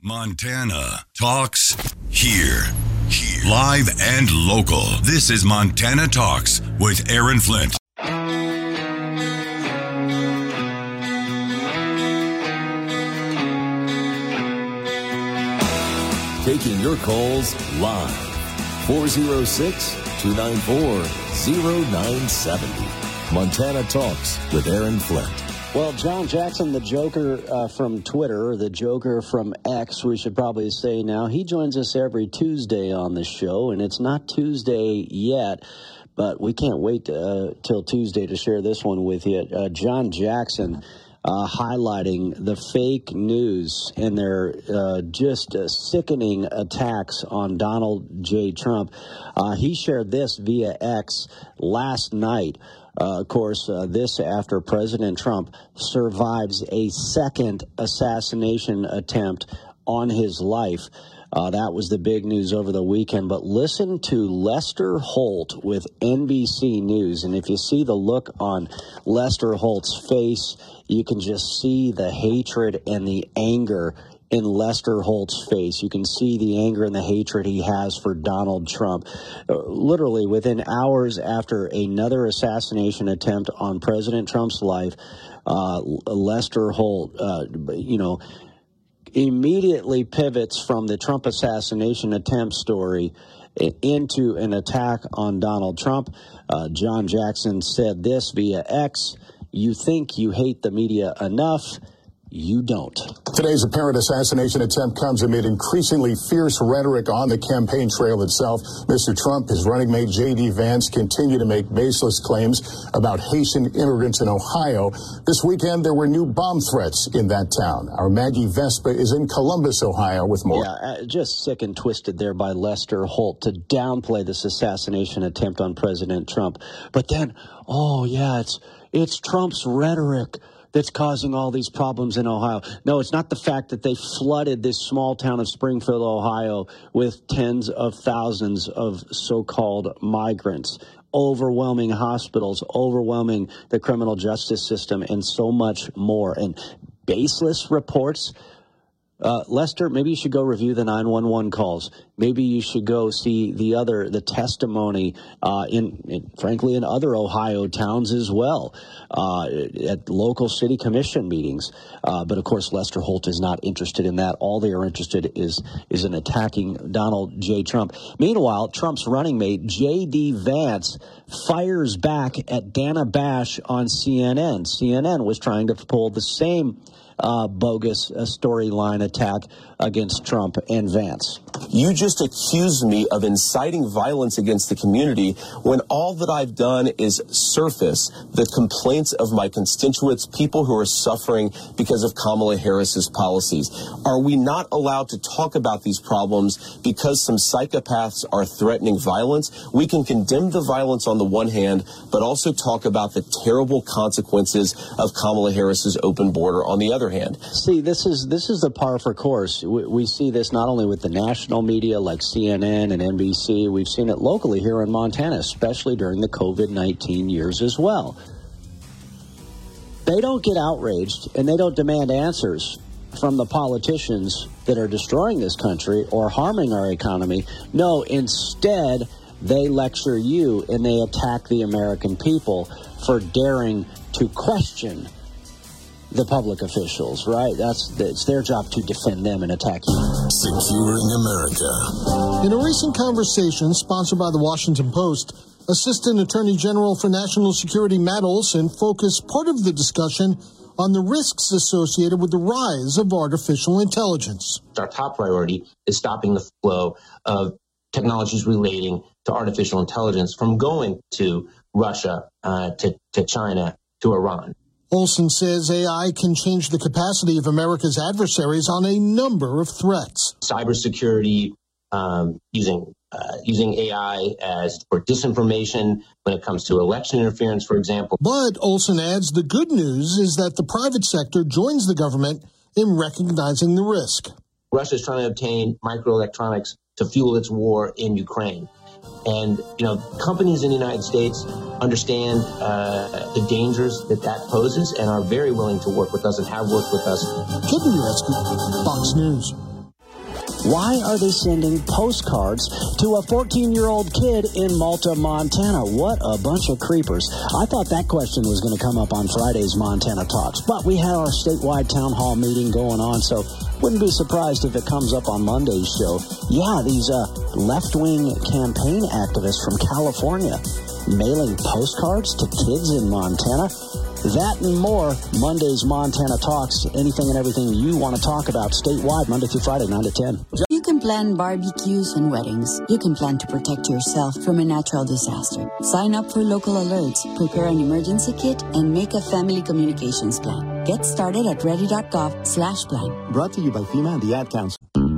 Montana Talks here. Live and local. This is Montana Talks with Aaron Flint. Taking your calls live. 406-294-0970. Montana Talks with Aaron Flint. Well, John Jackson, the Joker from Twitter, the Joker from X, we should probably say now, he joins us every Tuesday on the show, and it's not Tuesday yet, but we can't wait till Tuesday to share this one with you. John Jackson highlighting the fake news and their just sickening attacks on Donald J. Trump. He shared this via X last night. Of course, this after President Trump survives a second assassination attempt on his life. That was the big news over the weekend. But listen to Lester Holt with NBC News. And if you see the look on Lester Holt's face, you can just see the hatred and the anger in Lester Holt's face. You can see the anger and the hatred he has for Donald Trump. Literally within hours after another assassination attempt on President Trump's life, Lester Holt, immediately pivots from the Trump assassination attempt story into an attack on Donald Trump. John Jackson said this via X: "You think you hate the media enough? You don't." Today's apparent assassination attempt comes amid increasingly fierce rhetoric on the campaign trail itself. Mr. Trump, his running mate J.D. Vance continue to make baseless claims about Haitian immigrants in Ohio. This weekend, there were new bomb threats in that town. Our Maggie Vespa is in Columbus, Ohio, with more. Yeah, just sick and twisted there by Lester Holt to downplay this assassination attempt on President Trump. But then, it's Trump's rhetoric that's causing all these problems in Ohio. No, it's not the fact that they flooded this small town of Springfield, Ohio, with tens of thousands of so-called migrants, overwhelming hospitals, overwhelming the criminal justice system, and so much more. And baseless reports. Lester, maybe you should go review the 911 calls. Maybe you should go see the testimony frankly, in other Ohio towns as well, at local city commission meetings. But of course, Lester Holt is not interested in that. All they are interested is in attacking Donald J. Trump. Meanwhile, Trump's running mate, J.D. Vance, fires back at Dana Bash on CNN. CNN was trying to pull the same bogus storyline attack against Trump and Vance. You just accused me of inciting violence against the community when all that I've done is surface the complaints of my constituents, people who are suffering because of Kamala Harris's policies. Are we not allowed to talk about these problems because some psychopaths are threatening violence? We can condemn the violence on the one hand, but also talk about the terrible consequences of Kamala Harris's open border on the other hand. See, this is the par for course. We see this not only with the national media like CNN and NBC. We've seen it locally here in Montana, especially during the COVID-19 years as well. They don't get outraged and they don't demand answers from the politicians that are destroying this country or harming our economy. No, instead, they lecture you and they attack the American people for daring to question the public officials, right? It's their job to defend them and attack you. Securing America. In a recent conversation sponsored by the Washington Post, Assistant Attorney General for National Security Matt Olsen focused part of the discussion on the risks associated with the rise of artificial intelligence. Our top priority is stopping the flow of technologies relating to artificial intelligence from going to Russia, to China, to Iran. Olsen says AI can change the capacity of America's adversaries on a number of threats. Cybersecurity, using AI for disinformation when it comes to election interference, for example. But Olsen adds the good news is that the private sector joins the government in recognizing the risk. Russia is trying to obtain microelectronics to fuel its war in Ukraine. And, companies in the United States understand the dangers that poses and are very willing to work with us and have worked with us. Kevin Uretzky, Fox News. Why are they sending postcards to a 14-year-old kid in Malta, Montana? What a bunch of creepers. I thought that question was going to come up on Friday's Montana Talks, but we had our statewide town hall meeting going on, so wouldn't be surprised if it comes up on Monday's show. Yeah, these left-wing campaign activists from California mailing postcards to kids in Montana. That and more, Monday's Montana Talks. Anything and everything you want to talk about statewide, Monday through Friday, 9 to 10. You can plan barbecues and weddings. You can plan to protect yourself from a natural disaster. Sign up for local alerts, prepare an emergency kit, and make a family communications plan. Get started at ready.gov/plan. Brought to you by FEMA and the Ad Council.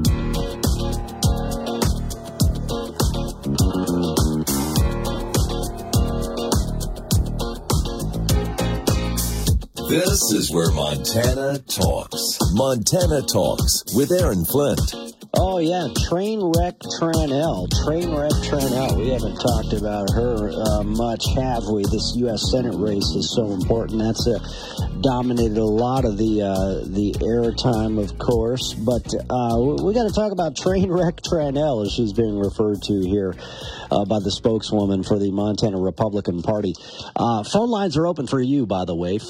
This is where Montana talks. Montana Talks with Aaron Flint. Oh, yeah, Trainwreck Tranel. We haven't talked about her much, have we? This U.S. Senate race is so important. That's dominated a lot of the airtime, of course. But we got to talk about Trainwreck Tranel, as she's being referred to here by the spokeswoman for the Montana Republican Party. Phone lines are open for you, by the way,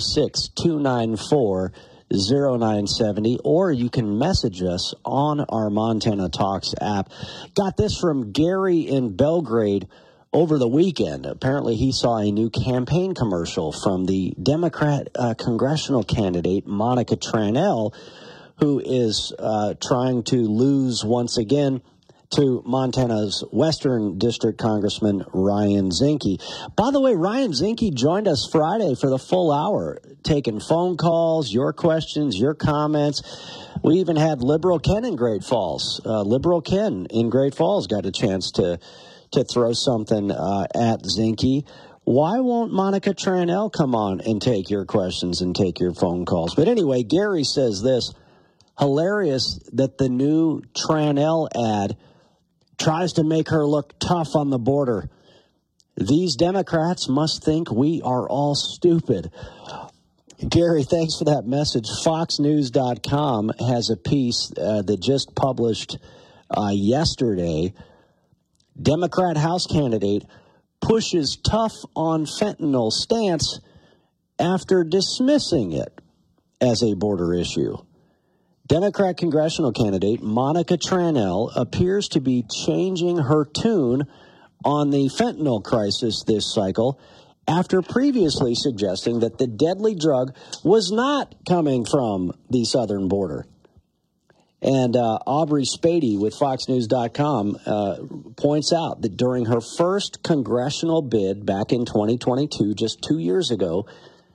406-294-0970, or you can message us on our Montana Talks app. Got this from Gary in Belgrade over the weekend. Apparently he saw a new campaign commercial from the Democrat congressional candidate Monica Tranel, who is trying to lose once again to Montana's Western District Congressman Ryan Zinke. By the way, Ryan Zinke joined us Friday for the full hour, taking phone calls, your questions, your comments. We even had Liberal Ken in Great Falls. Liberal Ken in Great Falls got a chance to throw something at Zinke. Why won't Monica Tranel come on and take your questions and take your phone calls? But anyway, Gary says this: hilarious that the new Tranel ad tries to make her look tough on the border. These Democrats must think we are all stupid. Gary, thanks for that message. FoxNews.com has a piece that just published yesterday. Democrat House candidate pushes tough on fentanyl stance after dismissing it as a border issue. Democrat congressional candidate Monica Tranel appears to be changing her tune on the fentanyl crisis this cycle after previously suggesting that the deadly drug was not coming from the southern border. And Aubrey Spady with FoxNews.com points out that during her first congressional bid back in 2022, just 2 years ago,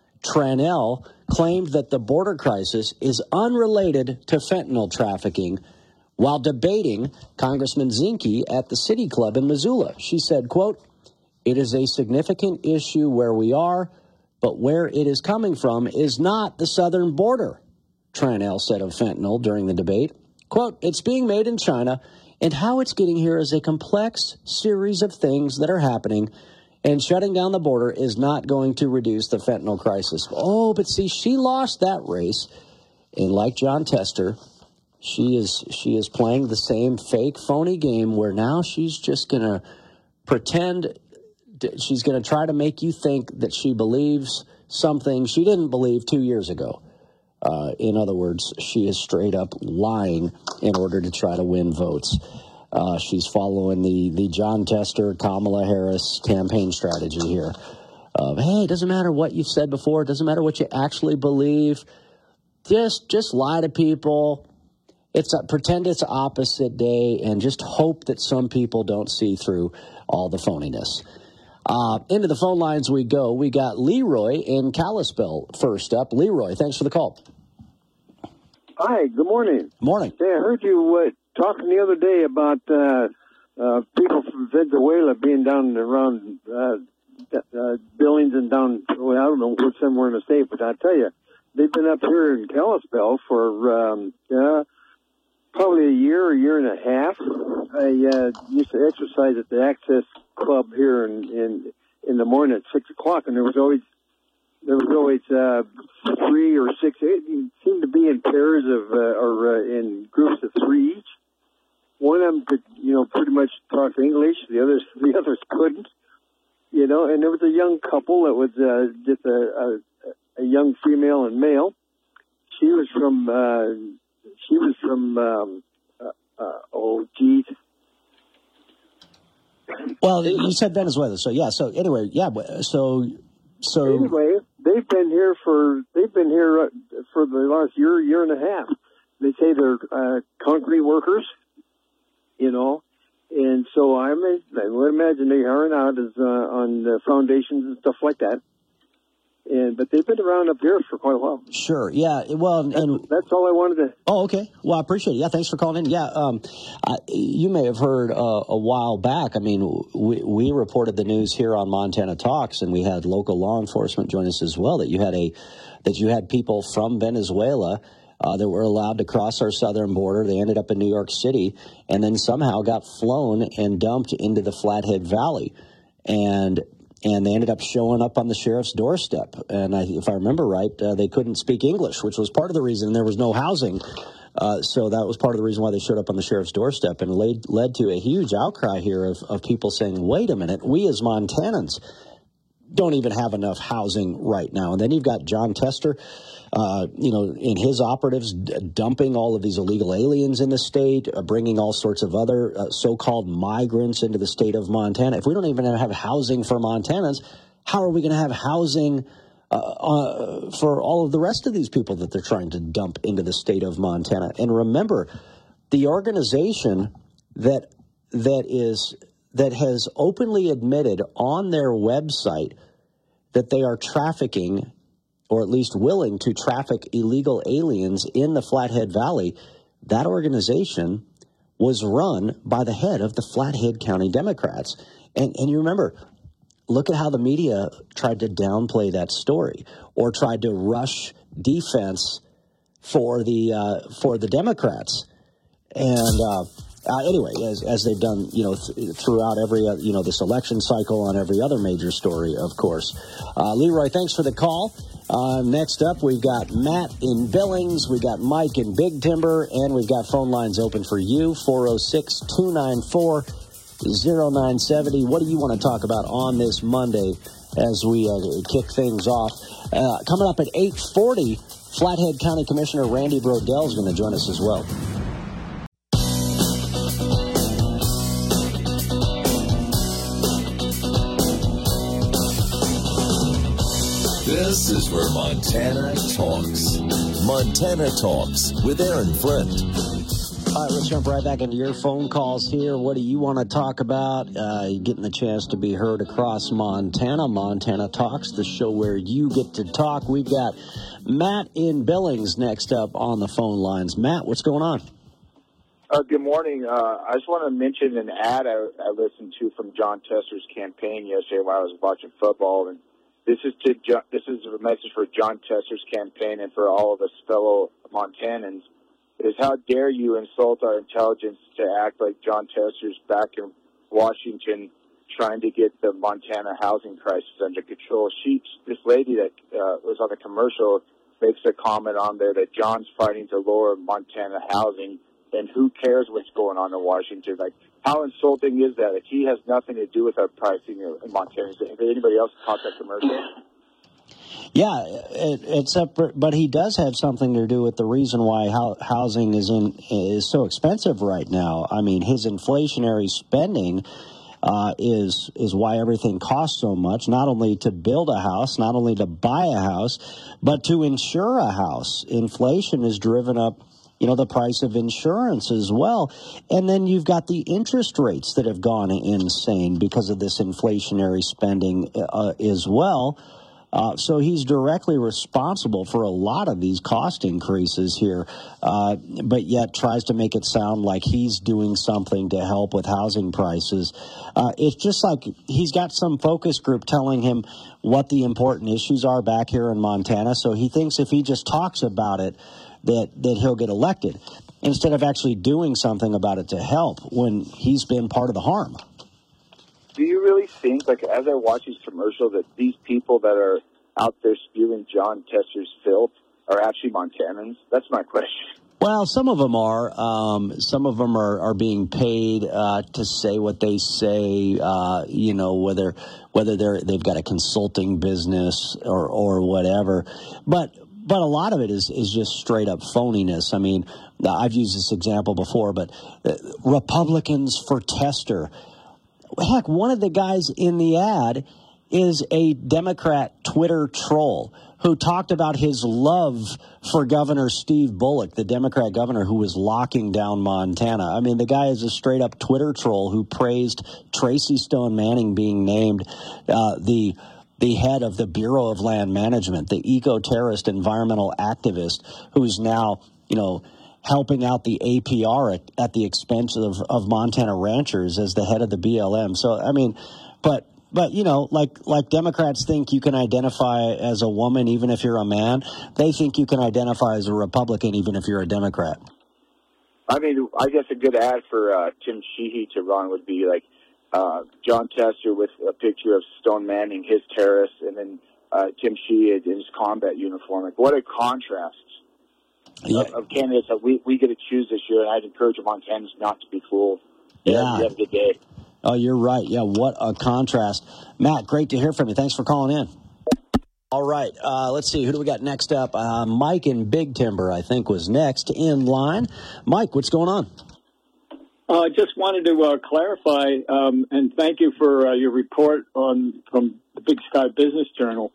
Tranel claimed that the border crisis is unrelated to fentanyl trafficking while debating Congressman Zinke at the City Club in Missoula. She said, quote, "It is a significant issue where we are, but where it is coming from is not the southern border," Tranel said of fentanyl during the debate. Quote, "It's being made in China, and how it's getting here is a complex series of things that are happening, and shutting down the border is not going to reduce the fentanyl crisis." Oh, but see, she lost that race. And like John Tester, she is playing the same fake, phony game where now she's just going to pretend, she's going to try to make you think that she believes something she didn't believe 2 years ago. In other words, she is straight up lying in order to try to win votes. She's following the John Tester, Kamala Harris campaign strategy here. Hey, it doesn't matter what you've said before. It doesn't matter what you actually believe. Just lie to people. Pretend it's opposite day and just hope that some people don't see through all the phoniness. Into the phone lines we go. We got Leroy in Kalispell first up. Leroy, thanks for the call. Hi, good morning. Morning. Hey, I heard you talking the other day about people from Venezuela being down around Billings and down, well, I don't know, somewhere in the state, but I tell you, they've been up here in Kalispell for probably a year and a half. I used to exercise at the Access Club here in the morning at 6 o'clock, and there was always 3 or 6. It seemed to be in pairs of or in groups of 3 each. them could, pretty much talk English. The others couldn't, And there was a young couple that was just a young female and male. She was from Well, you said Venezuela, so yeah. So anyway, yeah. So anyway, they've been here for the last year and a half. They say they're concrete workers, and so I would imagine they are out on foundations and stuff like that. But they've been around up here for quite a while. Sure, yeah. Well, and that's all I wanted to. Oh, okay. Well, I appreciate it. Yeah, thanks for calling in. Yeah, you may have heard a while back. I mean, we reported the news here on Montana Talks, and we had local law enforcement join us as well. That you had people from Venezuela that were allowed to cross our southern border. They ended up in New York City, and then somehow got flown and dumped into the Flathead Valley, and they ended up showing up on the sheriff's doorstep. And if I remember right, they couldn't speak English, which was part of the reason there was no housing. So that was part of the reason why they showed up on the sheriff's doorstep, and led to a huge outcry here of people saying, wait a minute, we as Montanans don't even have enough housing right now. And then you've got Jon Tester, in his operatives dumping all of these illegal aliens in the state, bringing all sorts of other so-called migrants into the state of Montana. If we don't even have housing for Montanans, how are we going to have housing for all of the rest of these people that they're trying to dump into the state of Montana? And remember, the organization that has openly admitted on their website that they are trafficking, or at least willing to traffic illegal aliens in the Flathead Valley, that organization was run by the head of the Flathead County Democrats. And you remember, look at how the media tried to downplay that story or tried to rush defense for the Democrats. And anyway, as they've done, throughout every, this election cycle on every other major story, of course. Leroy, thanks for the call. Next up, we've got Matt in Billings, we've got Mike in Big Timber, and we've got phone lines open for you, 406-294-0970. What do you want to talk about on this Monday as we kick things off? Coming up at 8:40, Flathead County Commissioner Randy Brodell is going to join us as well. This is where Montana talks. Montana Talks with Aaron Flint. All right, let's jump right back into your phone calls here. What do you want to talk about? You're getting the chance to be heard across Montana. Montana Talks, the show where you get to talk. We've got Matt in Billings next up on the phone lines. Matt, what's going on? Good morning. I just want to mention an ad I listened to from Jon Tester's campaign yesterday while I was watching football, and this is a message for Jon Tester's campaign and for all of us fellow Montanans. Is how dare you insult our intelligence to act like Jon Tester's back in Washington trying to get the Montana housing crisis under control. This lady that was on the commercial makes a comment on there that John's fighting to lower Montana housing, and who cares what's going on in Washington? Like, how insulting is that? If he has nothing to do with our pricing in Montana, is anybody else caught that commercial? Yeah, but he does have something to do with the reason why housing is so expensive right now. I mean, his inflationary spending is why everything costs so much. Not only to build a house, not only to buy a house, but to insure a house. Inflation has driven up, the price of insurance as well. And then you've got the interest rates that have gone insane because of this inflationary spending as well. So he's directly responsible for a lot of these cost increases here, but yet tries to make it sound like he's doing something to help with housing prices. It's just like he's got some focus group telling him what the important issues are back here in Montana. So he thinks if he just talks about it, that he'll get elected, instead of actually doing something about it to help when he's been part of the harm. Do you really think, like, as I watch these commercials, that these people that are out there spewing Jon Tester's filth are actually Montanans? That's my question. Well, some of them are. Some of them are being paid to say what they say. Whether they've got a consulting business or whatever. But a lot of it is just straight up phoniness. I mean, I've used this example before, but Republicans for Tester. Heck, one of the guys in the ad is a Democrat Twitter troll who talked about his love for Governor Steve Bullock, the Democrat governor who was locking down Montana. I mean, the guy is a straight-up Twitter troll who praised Tracy Stone Manning being named the head of the Bureau of Land Management, the eco-terrorist environmental activist who's now, helping out the APR at the expense of Montana ranchers as the head of the BLM. So, I mean, but like Democrats think you can identify as a woman even if you're a man, they think you can identify as a Republican even if you're a Democrat. I mean, I guess a good ad for Tim Sheehy to run would be like John Tester with a picture of Stone Manning, his terrorist, and then Tim Sheehy in his combat uniform. Like, what a contrast of candidates that we get to choose this year, and I'd encourage Montanans not to be fooled. Yeah. You have a good day. Oh, you're right. Yeah, what a contrast. Matt, great to hear from you. Thanks for calling in. All right, let's see. Who do we got next up? Mike in Big Timber, I think, was next in line. Mike, what's going on? I just wanted to clarify and thank you for your report from the Big Sky Business Journal.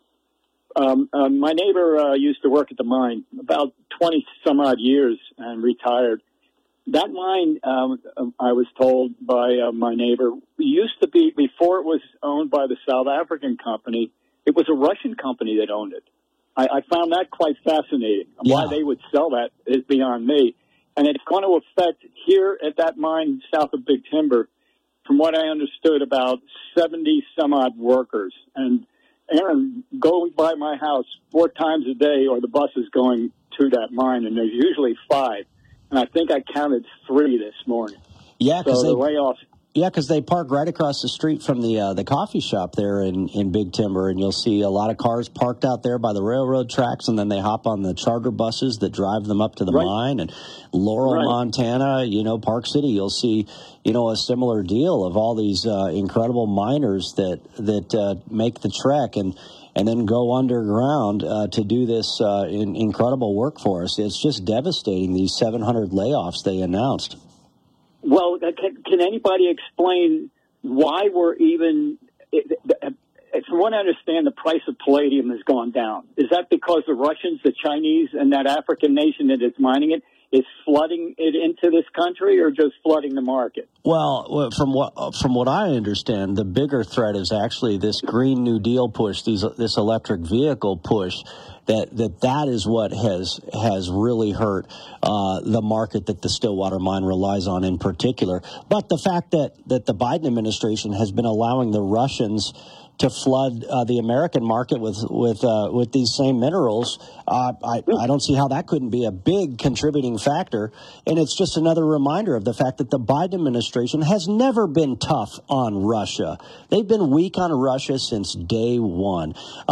My neighbor used to work at the mine about 20-some-odd years and retired. That mine, I was told by my neighbor, used to be, before it was owned by the South African company, it was a Russian company that owned it. I found that quite fascinating. Yeah. Why they would sell that is beyond me. And it's going to affect here at that mine south of Big Timber, from what I understood, about 70-some-odd workers. And, Aaron, go by my house 4 times a day, or the bus is going to that mine, and there's usually 5. And I think I counted 3 this morning. Yeah, because the layoffs. Yeah, because they park right across the street from the coffee shop there in Big Timber, and you'll see a lot of cars parked out there by the railroad tracks, and then they hop on the charter buses that drive them up to the mine. And Laurel, Montana, Park City, you'll see, a similar deal of all these incredible miners that make the trek and then go underground to do this incredible work for us. It's just devastating, these 700 layoffs they announced. Well, can anybody explain why we're even, from what I understand, the price of palladium has gone down. Is that because the Russians, the Chinese, and that African nation that is mining it is flooding it into this country, or just flooding the market? Well, from what I understand, the bigger threat is actually this Green New Deal push, this electric vehicle push. That is what has really hurt the market that the Stillwater mine relies on in particular. But the fact that the Biden administration has been allowing the Russians to flood the American market with these same minerals, I don't see how that couldn't be a big contributing factor. And it's just another reminder of the fact that the Biden administration has never been tough on Russia. They've been weak on Russia since day one.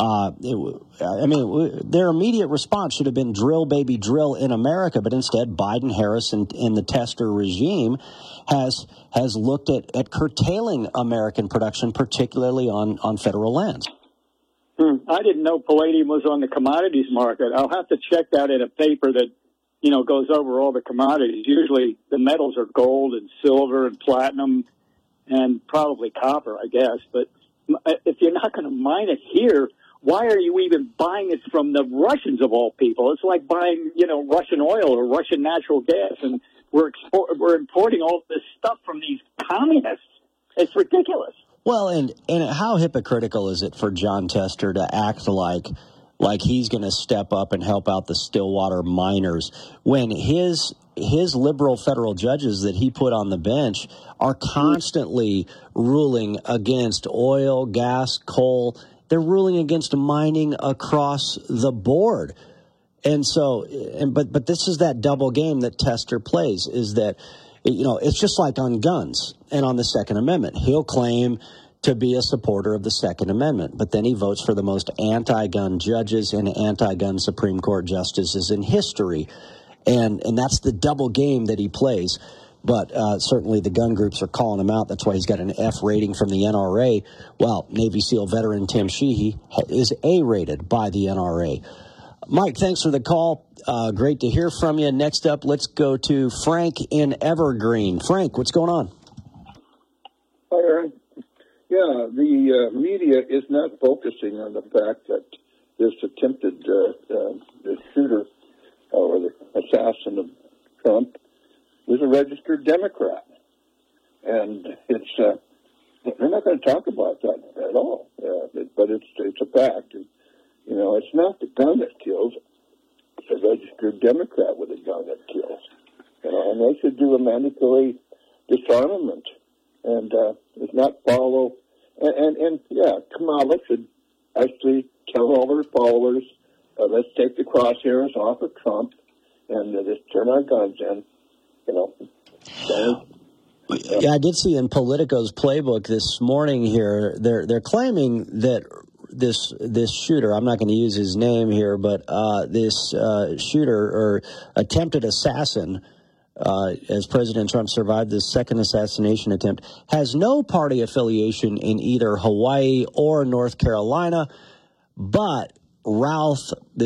Their immediate response should have been drill, baby, drill in America. But instead, Biden, Harris, and the Tester regime has looked at curtailing American production, particularly on federal lands. I didn't know palladium was on the commodities market. I'll have to check that in a paper that, goes over all the commodities. Usually the metals are gold and silver and platinum and probably copper, I guess. But if you're not going to mine it here, why are you even buying it from the Russians of all people? It's like buying, Russian oil or Russian natural gas, and we're importing all this stuff from these communists. It's ridiculous. Well, and how hypocritical is it for John Tester to act like he's going to step up and help out the Stillwater miners when his liberal federal judges that he put on the bench are constantly ruling against oil, gas, coal. They're ruling against mining across the board. And so, but this is that double game that Tester plays, is that, it's just like on guns and on the Second Amendment. He'll claim to be a supporter of the Second Amendment, but then he votes for the most anti-gun judges and anti-gun Supreme Court justices in history. And that's the double game that he plays. But certainly the gun groups are calling him out. That's why he's got an F rating from the NRA. Well, Navy SEAL veteran Tim Sheehy is A-rated by the NRA. Mike, thanks for the call. Great to hear from you. Next up, let's go to Frank in Evergreen. Frank, what's going on? Hi, Aaron. Yeah, the media is not focusing on the fact that this attempted the shooter or the assassin of Trump was a registered Democrat. And it's they're not going to talk about that at all. But it's a fact. And, you know, it's not the gun that kills. It's a registered Democrat with a gun that kills. You know, and they should do a mandatory disarmament and it's not follow. And yeah, Kamala should actually tell all her followers, let's take the crosshairs off of Trump and just turn our guns in. You know. Yeah, I did see in Politico's playbook this morning here. They're claiming that this shooter, I'm not going to use his name here, but this shooter or attempted assassin, as President Trump survived this second assassination attempt, has no party affiliation in either Hawaii or North Carolina, but Ralph,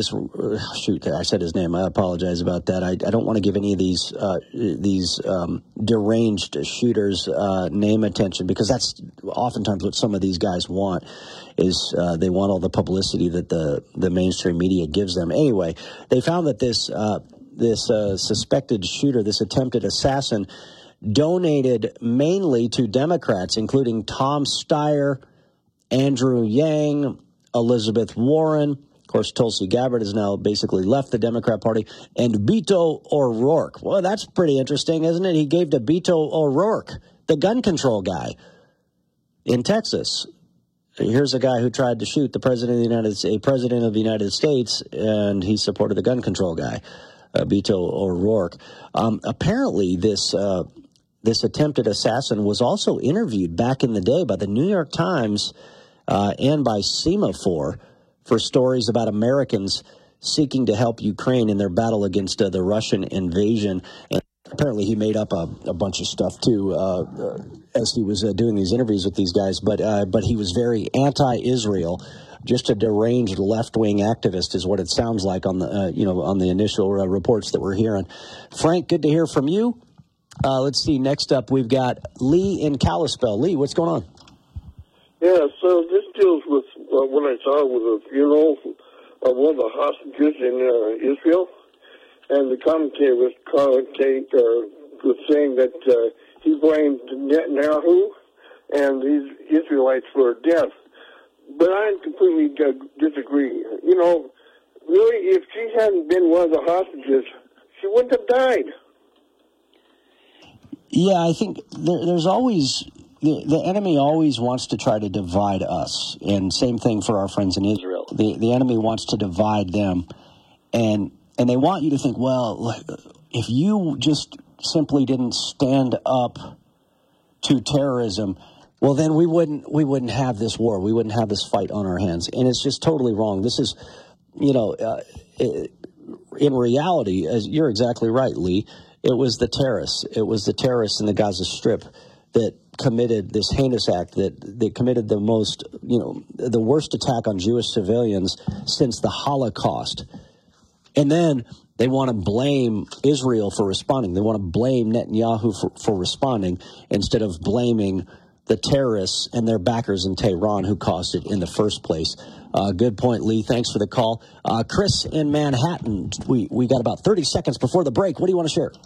I said his name. I apologize about that. I don't want to give any of these deranged shooters name attention, because that's oftentimes what some of these guys want, is they want all the publicity that the mainstream media gives them. Anyway, they found that this suspected shooter, this attempted assassin, donated mainly to Democrats, including Tom Steyer, Andrew Yang, Elizabeth Warren. Of course, Tulsi Gabbard has now basically left the Democrat Party, and Beto O'Rourke. Well, that's pretty interesting, isn't it? He gave to Beto O'Rourke, the gun control guy in Texas. Here's a guy who tried to shoot the president of the United States, and he supported the gun control guy, Beto O'Rourke. Apparently, this attempted assassin was also interviewed back in the day by the New York Times and by Semaphore for stories about Americans seeking to help Ukraine in their battle against the Russian invasion. And apparently he made up a bunch of stuff, too, as he was doing these interviews with these guys. But he was very anti-Israel, just a deranged left-wing activist is what it sounds like on the initial reports that we're hearing. Frank, good to hear from you. Let's see. Next up, we've got Lee in Kalispell. Lee, what's going on? Yeah, so this deals with what I saw with the funeral of one of the hostages in Israel, and the commentator was saying that he blamed Netanyahu and these Israelites for death. But I completely disagree. You know, really, if she hadn't been one of the hostages, she wouldn't have died. Yeah, I think there's always... The enemy always wants to try to divide us, and same thing for our friends in Israel. The enemy wants to divide them, and they want you to think, well, if you just simply didn't stand up to terrorism, well, then we wouldn't have this war. We wouldn't have this fight on our hands, and it's just totally wrong. This is, in reality, as you're exactly right, Lee. It was the terrorists. It was the terrorists in the Gaza Strip that committed this heinous act, that they committed the most, the worst attack on Jewish civilians since the Holocaust. And then they want to blame Israel for responding. They want to blame Netanyahu for responding instead of blaming the terrorists and their backers in Tehran who caused it in the first place. Good point, Lee. Thanks for the call. Chris in Manhattan, we got about 30 seconds before the break. What do you want to share?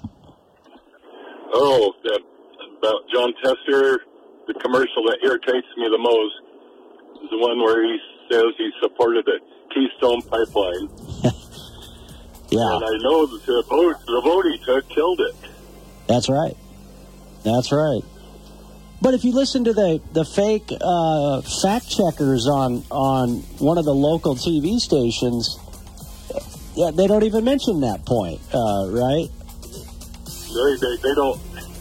About John Tester, the commercial that irritates me the most is the one where he says he supported the Keystone Pipeline. Yeah. And I know that the vote he took killed it. That's right. That's right. But if you listen to the fake fact checkers on one of the local TV stations, yeah, they don't even mention that point, right? They don't.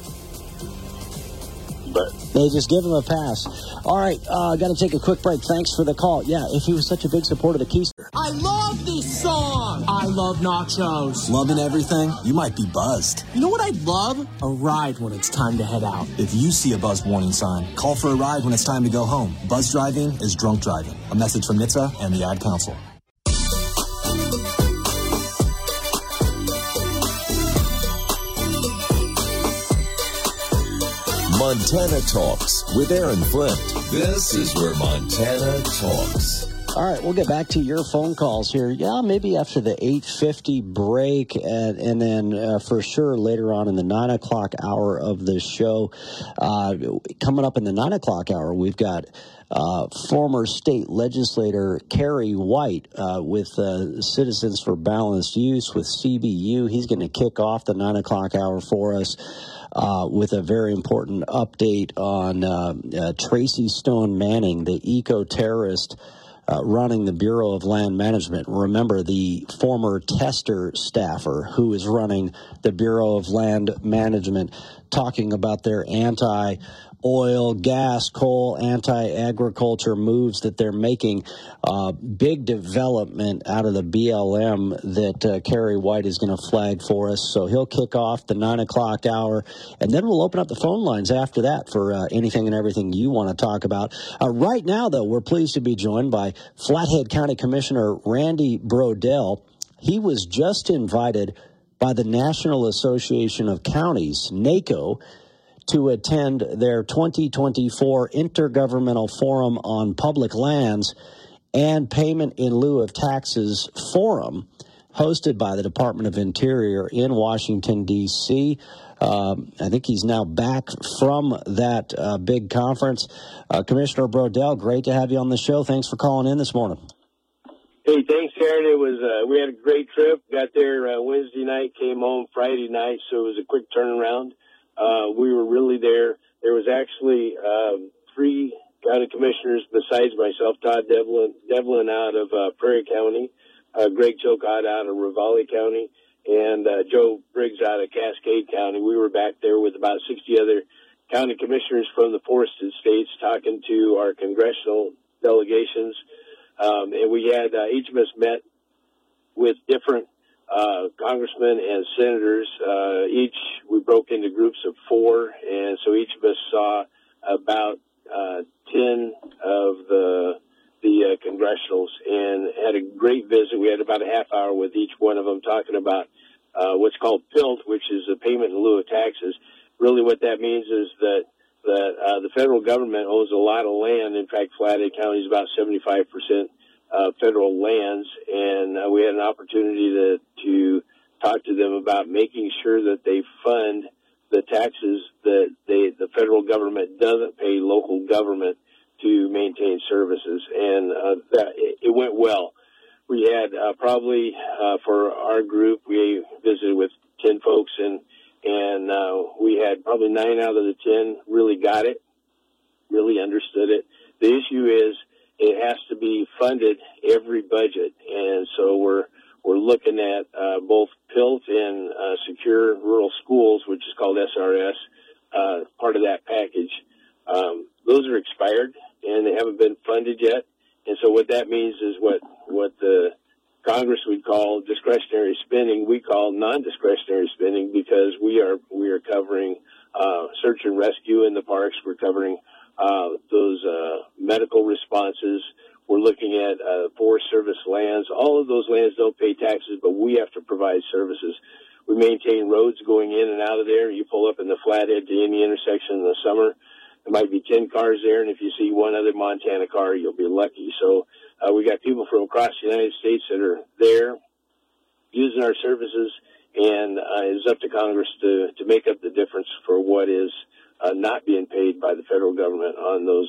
But they just give him a pass. All right, got to take a quick break. Thanks for the call. Yeah, if he was such a big supporter of the Keystone. I love this song. I love nachos. Loving everything? You might be buzzed. You know what I'd love? A ride when it's time to head out. If you see a buzz warning sign, call for a ride when it's time to go home. Buzz driving is drunk driving. A message from NHTSA and the Ad Council. Montana Talks with Aaron Flint. This is where Montana talks. All right, we'll get back to your phone calls here. Yeah, maybe after the 8:50 break, and then for sure later on in the 9 o'clock hour of the show. Coming up in the 9 o'clock hour, we've got former state legislator Kerry White with Citizens for Balanced Use with CBU. He's going to kick off the 9 o'clock hour for us with a very important update on Tracy Stone Manning, the eco-terrorist running the Bureau of Land Management. Remember, the former Tester staffer who is running the Bureau of Land Management, talking about their anti-oil, gas, coal, anti-agriculture moves that they're making. Big development out of the BLM that Kerry White is going to flag for us. So he'll kick off the 9 o'clock hour, and then we'll open up the phone lines after that for anything and everything you want to talk about. Right now, though, we're pleased to be joined by Flathead County Commissioner Randy Brodell. He was just invited by the National Association of Counties, NACO, to attend their 2024 Intergovernmental Forum on Public Lands and Payment in Lieu of Taxes Forum, hosted by the Department of Interior in Washington, D.C. I think he's now back from that big conference. Commissioner Brodell, great to have you on the show. Thanks for calling in this morning. Hey, thanks, Aaron. It was we had a great trip. Got there Wednesday night, came home Friday night, so it was a quick turnaround. We were really there. There was actually 3 county commissioners besides myself: Todd Devlin out of Prairie County, Greg Chilcott out of Ravalli County, and Joe Briggs out of Cascade County. We were back there with about 60 other county commissioners from the forested states talking to our congressional delegations. And we had, each of us met with different congressmen and senators. We broke into groups of 4, and so each of us saw about 10 of the congressionals and had a great visit. We had about a half hour with each one of them talking about what's called PILT, which is a payment in lieu of taxes. Really what that means is that the federal government owns a lot of land. In fact, Flathead County is about 75% federal lands, and we had an opportunity to talk to them about making sure that they fund the taxes that the federal government doesn't pay local government to maintain services, and it went well. We had probably for our group, we visited with 10 folks, and we had probably 9 out of the 10 really got it, really understood it. The issue is it has to be funded every budget, and so we're looking at both PILT and Secure Rural Schools, which is called SRS, part of that package. Those are expired, and they haven't been funded yet. And so what that means is what the Congress would call discretionary spending, we call non-discretionary spending, because we are covering search and rescue in the parks. We're covering those medical responses. We're looking at Forest Service lands. All of those lands don't pay taxes, but we have to provide services. We maintain roads going in and out of there. You pull up in the Flathead to any intersection in the summer, there might be 10 cars there, and if you see one other Montana car, you'll be lucky. So we got people from across the United States that are there using our services, and it's up to Congress to make up the difference for what is not being paid by the federal government on those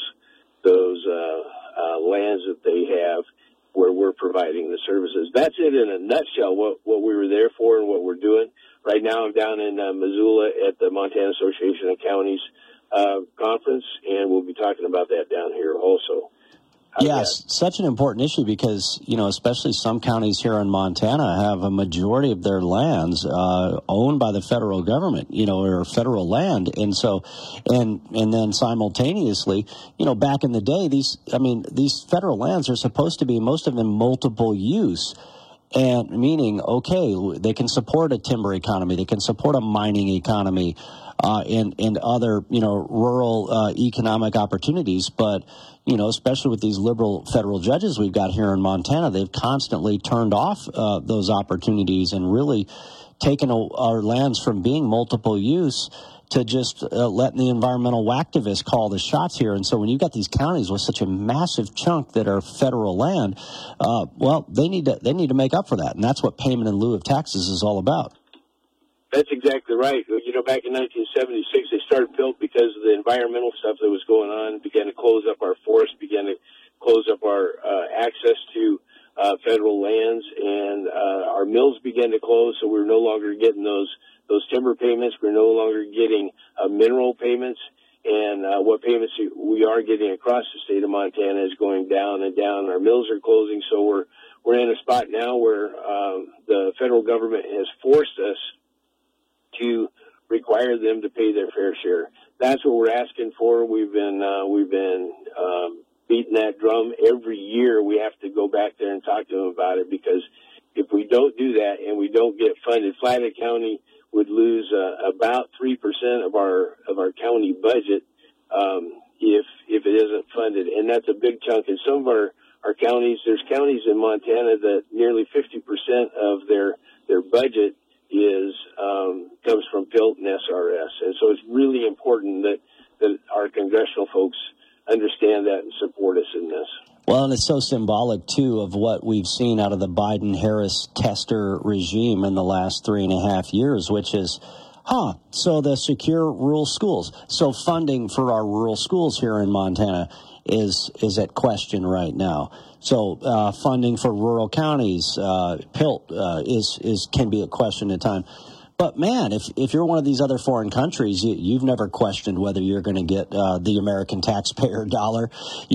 lands that they have where we're providing the services. That's it in a nutshell, what we were there for and what we're doing. Right now I'm down in Missoula at the Montana Association of Counties conference, and we'll be talking about that down here also. Yes, such an important issue because, especially some counties here in Montana have a majority of their lands owned by the federal government, or federal land. And so, and then simultaneously, back in the day, these federal lands are supposed to be, most of them, multiple use. And meaning, okay, they can support a timber economy, they can support a mining economy, and other, rural economic opportunities. But, especially with these liberal federal judges we've got here in Montana, they've constantly turned off those opportunities and really taken our lands from being multiple use to just letting the environmental activists call the shots here. And so when you've got these counties with such a massive chunk that are federal land, they need to make up for that. And that's what payment in lieu of taxes is all about. That's exactly right. Back in 1976, they started PILT because of the environmental stuff that was going on, began to close up our forests, began to close up our access to federal lands, and our mills began to close, so we're no longer getting those timber payments. We're no longer getting mineral payments, and what payments we are getting across the state of Montana is going down and down. Our mills are closing, so we're in a spot now where the federal government has forced us to require them to pay their fair share. That's what we're asking for. We've been beating that drum every year. We have to go back there and talk to them about it, because if we don't do that and we don't get funded, Flathead County would lose about 3% of our county budget if it isn't funded, and that's a big chunk. In some of our counties, there's counties in Montana that nearly 50% of their budget comes from PILT and SRS, and so it's really important that our congressional folks understand that and support us in this. Well, and it's so symbolic, too, of what we've seen out of the Biden-Harris tester regime in the last 3.5 years, which is, so the secure rural schools. So funding for our rural schools here in Montana is at question right now. So funding for rural counties, PILT, can be at question at time. But, man, if you're one of these other foreign countries, you've never questioned whether you're going to get the American taxpayer dollar.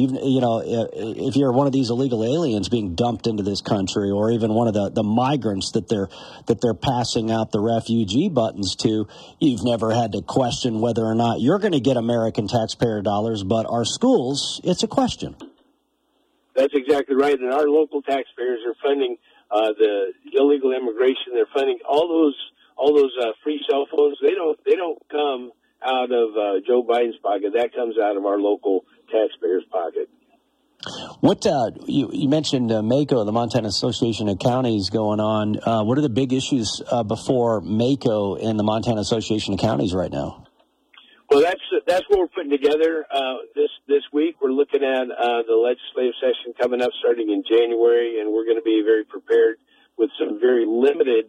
If you're one of these illegal aliens being dumped into this country, or even one of the migrants that they're passing out the refugee buttons to, you've never had to question whether or not you're going to get American taxpayer dollars. But our schools, it's a question. That's exactly right. And our local taxpayers are funding the illegal immigration. They're funding all those free cell phones. They don't come out of Joe Biden's pocket. That comes out of our local taxpayers' pocket. What you mentioned MACo, the Montana Association of Counties, going on. What are the big issues before MACo and the Montana Association of Counties right now? Well, that's what we're putting together this week. We're looking at the legislative session coming up starting in January, and we're going to be very prepared with some very limited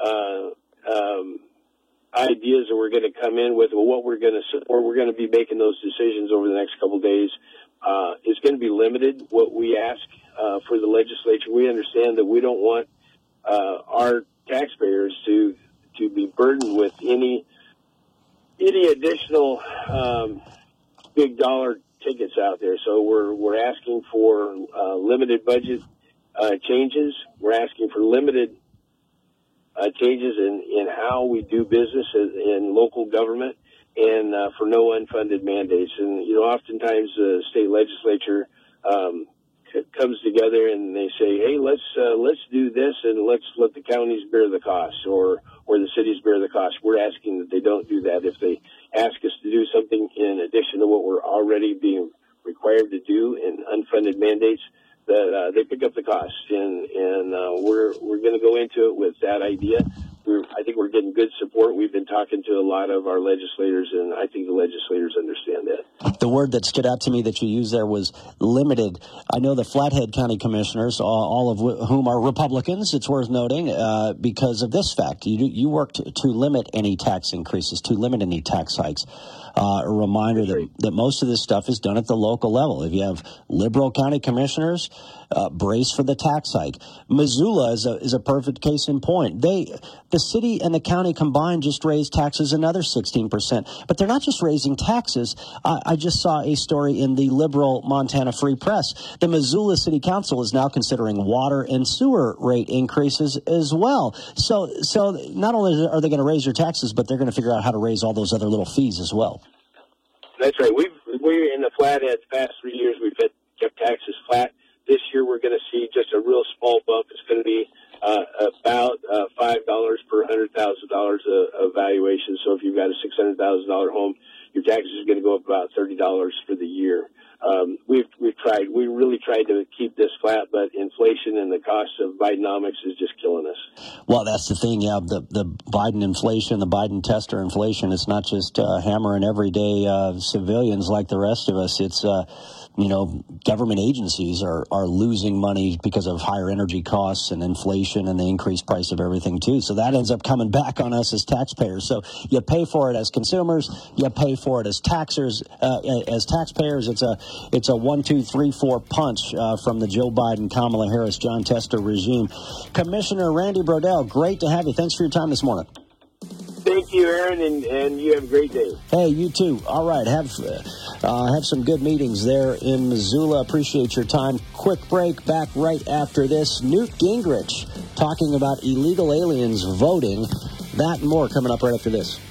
ideas that we're going to come in with, what we're going to support. We're going to be making those decisions over the next couple of days. It's going to be limited, what we ask for the legislature. We understand that we don't want our taxpayers to be burdened with any additional big dollar tickets out there. So we're asking for limited budget changes. We're asking for limited changes in how we do business in local government, and for no unfunded mandates. And oftentimes the state legislature comes together and they say, "Hey, let's do this, and let's let the counties bear the cost, or the cities bear the cost." We're asking that they don't do that. If they ask us to do something in addition to what we're already being required to do in unfunded mandates, that they pick up the cost, and we're going to go into it with that idea. I think we're getting good support. We've been talking to a lot of our legislators, and I think the legislators understand that. The word that stood out to me that you used there was limited. I know the Flathead County Commissioners, all of whom are Republicans, it's worth noting, because of this fact. You worked to limit any tax increases, to limit any tax hikes. A reminder that most of this stuff is done at the local level. If you have liberal county commissioners, brace for the tax hike. Missoula is a perfect case in point. The city and the county combined just raised taxes another 16%. But they're not just raising taxes. I just saw a story in the liberal Montana Free Press. The Missoula City Council is now considering water and sewer rate increases as well. So not only are they going to raise your taxes, but they're going to figure out how to raise all those other little fees as well. That's right. We in the Flathead the past 3 years we've kept taxes flat. This year we're going to see just a real small bump. It's going to be about $5 per $100,000 of valuation. So if you've got a $600,000 home, your taxes are going to go up about $30 for the year. We really tried to keep this flat, but inflation and the cost of Bidenomics is just killing us. Well, that's the thing. Yeah, the Biden inflation, the Biden tester inflation, it's not just hammering everyday civilians like the rest of us. It's government agencies are losing money because of higher energy costs and inflation and the increased price of everything too. So that ends up coming back on us as taxpayers. So you pay for it as consumers, you pay for it as taxers, as taxpayers. It's a 1, 2, 3, 4 punch from the Joe Biden, Kamala Harris, John Tester regime. Commissioner Randy Brodell, great to have you. Thanks for your time this morning. Thank you, Aaron, and you have a great day. Hey, you too. All right, have some good meetings there in Missoula. Appreciate your time. Quick break, back right after this. Newt Gingrich talking about illegal aliens voting. That and more coming up right after this.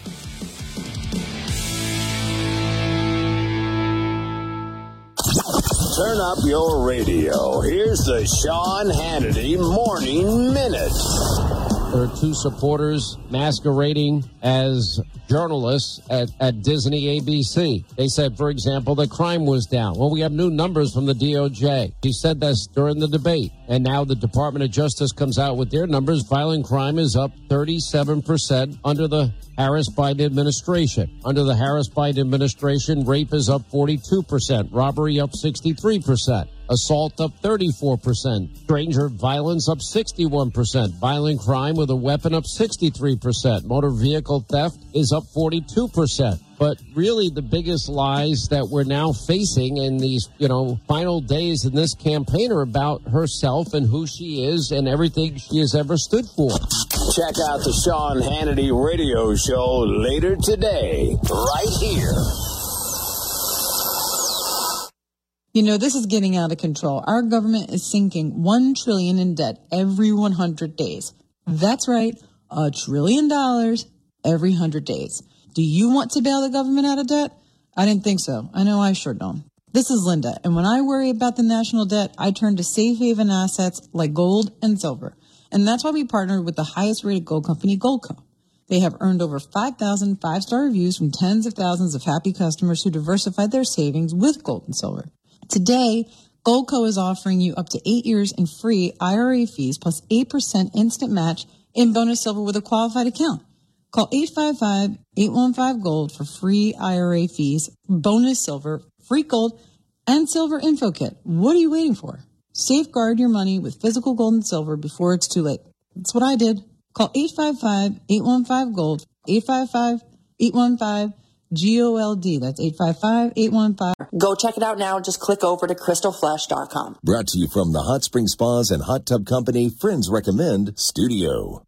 Turn up your radio. Here's the Sean Hannity Morning Minute. There are two supporters masquerading as journalists at Disney ABC. They said, for example, that crime was down. Well, we have new numbers from the DOJ. He said this during the debate. And now the Department of Justice comes out with their numbers. Violent crime is up 37% under the Harris-Biden administration. Under the Harris-Biden administration, rape is up 42%, robbery up 63%. Assault up 34%. Stranger violence up 61%. Violent crime with a weapon up 63%. Motor vehicle theft is up 42%. But really the biggest lies that we're now facing in these, final days in this campaign are about herself and who she is and everything she has ever stood for. Check out the Sean Hannity radio show later today, right here. This is getting out of control. Our government is sinking $1 trillion in debt every 100 days. That's right, $1 trillion every 100 days. Do you want to bail the government out of debt? I didn't think so. I know I sure don't. This is Linda, and when I worry about the national debt, I turn to safe haven assets like gold and silver. And that's why we partnered with the highest rated gold company, Goldco. They have earned over 5,000 five-star reviews from tens of thousands of happy customers who diversified their savings with gold and silver. Today, Goldco is offering you up to 8 years in free IRA fees plus 8% instant match in bonus silver with a qualified account. Call 855-815-GOLD for free IRA fees, bonus silver, free gold, and silver info kit. What are you waiting for? Safeguard your money with physical gold and silver before it's too late. That's what I did. Call 855-815-GOLD, 855-815-GOLD. That's 855-815. Go check it out now. Just click over to crystalflesh.com. Brought to you from the Hot Spring Spas and Hot Tub Company Friends Recommend Studio.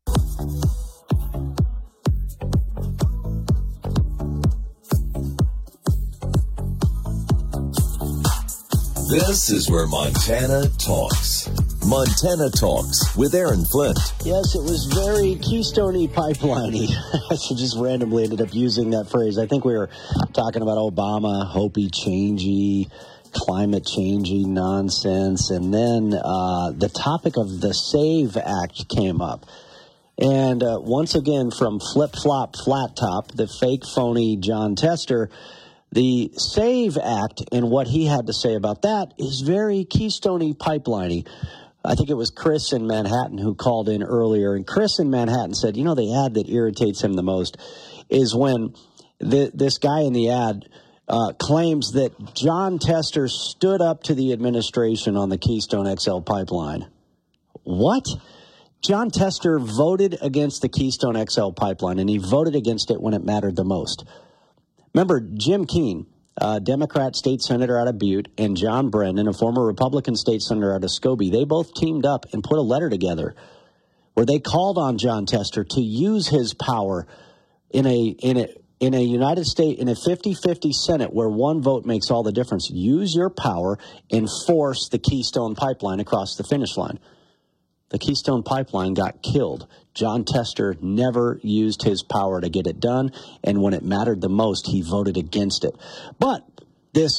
This is where Montana talks. Montana Talks with Aaron Flint. Yes, it was very Keystone-y, pipeline-y. I just randomly ended up using that phrase. I think we were talking about Obama, Hopi, changey, climate changey nonsense. And then the topic of the SAVE Act came up. And once again, from Flip-Flop Flat Top, the fake, phony John Tester, the SAVE Act and what he had to say about that is very Keystone-y, pipeline-y. I think it was Chris in Manhattan who called in earlier, and Chris in Manhattan said, the ad that irritates him the most is when this guy in the ad claims that John Tester stood up to the administration on the Keystone XL pipeline. What? John Tester voted against the Keystone XL pipeline, and he voted against it when it mattered the most. Remember, Jim Keene, Democrat state senator out of Butte, and John Brennan, a former Republican state senator out of Scobie, they both teamed up and put a letter together where they called on John Tester to use his power in a United States, in a 50-50 Senate where one vote makes all the difference. Use your power and force the Keystone Pipeline across the finish line. The Keystone Pipeline got killed. John Tester never used his power to get it done, and when it mattered the most, he voted against it. But this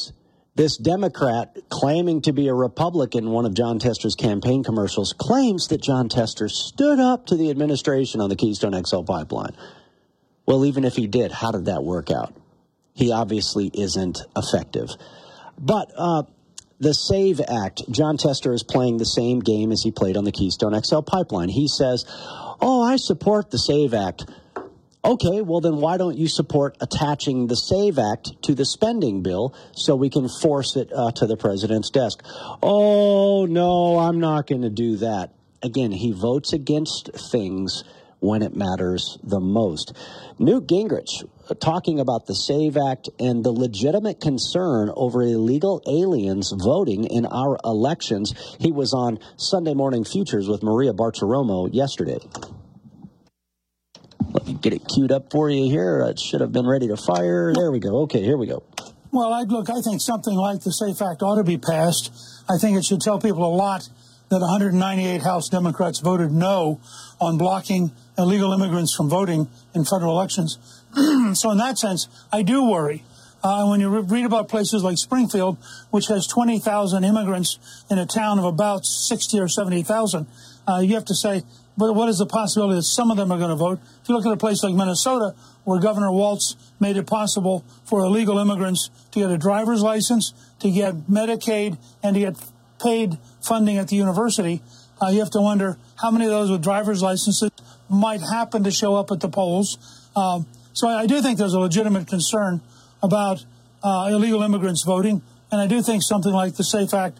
This Democrat, claiming to be a Republican, one of John Tester's campaign commercials, claims that John Tester stood up to the administration on the Keystone XL pipeline. Well, even if he did, how did that work out? He obviously isn't effective. But the SAVE Act, John Tester is playing the same game as he played on the Keystone XL pipeline. He says, oh, I support the SAVE Act. Okay, well then why don't you support attaching the SAVE Act to the spending bill so we can force it to the president's desk? Oh, no, I'm not going to do that. Again, he votes against things when it matters the most. Newt Gingrich talking about the SAVE Act and the legitimate concern over illegal aliens voting in our elections. He was on Sunday Morning Futures with Maria Bartiromo yesterday. Let me get it queued up for you here. It should have been ready to fire. There we go. Okay, here we go. Well, I think something like the SAFE Act ought to be passed. I think it should tell people a lot that 198 House Democrats voted no on blocking illegal immigrants from voting in federal elections. So in that sense, I do worry. When you read about places like Springfield, which has 20,000 immigrants in a town of about 60 or 70,000, you have to say, but what is the possibility that some of them are going to vote? If you look at a place like Minnesota, where Governor Walz made it possible for illegal immigrants to get a driver's license, to get Medicaid, and to get paid funding at the university, you have to wonder how many of those with driver's licenses might happen to show up at the polls. So I do think there's a legitimate concern about illegal immigrants voting, and I do think something like the SAFE Act,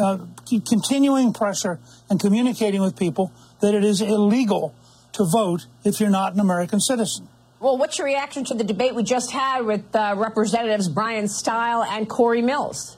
continuing pressure and communicating with people that it is illegal to vote if you're not an American citizen. Well, what's your reaction to the debate we just had with Representatives Brian Stile and Corey Mills?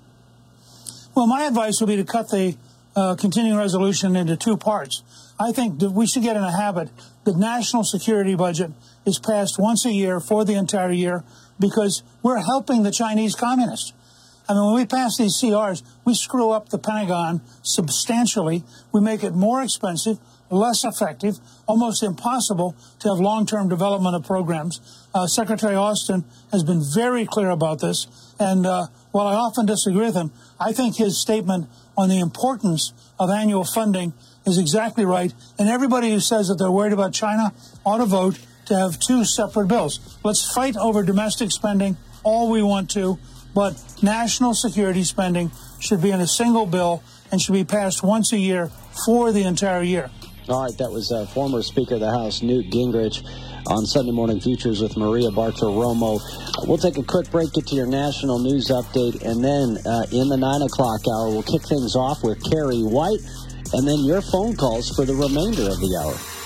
Well, my advice would be to cut the continuing resolution into two parts. I think that we should get in a habit that national security budget is passed once a year for the entire year because we're helping the Chinese communists. I mean, when we pass these CRs, we screw up the Pentagon substantially. We make it more expensive, less effective, almost impossible to have long-term development of programs. Secretary Austin has been very clear about this. And while I often disagree with him, I think his statement on the importance of annual funding is exactly right. And everybody who says that they're worried about China ought to vote to have two separate bills. Let's fight over domestic spending all we want to, but national security spending should be in a single bill and should be passed once a year for the entire year. All right, that was former Speaker of the House, Newt Gingrich, on Sunday Morning Futures with Maria Bartiromo. We'll take a quick break, get to your national news update, and then in the 9 o'clock hour, we'll kick things off with Carrie White, and then your phone calls for the remainder of the hour.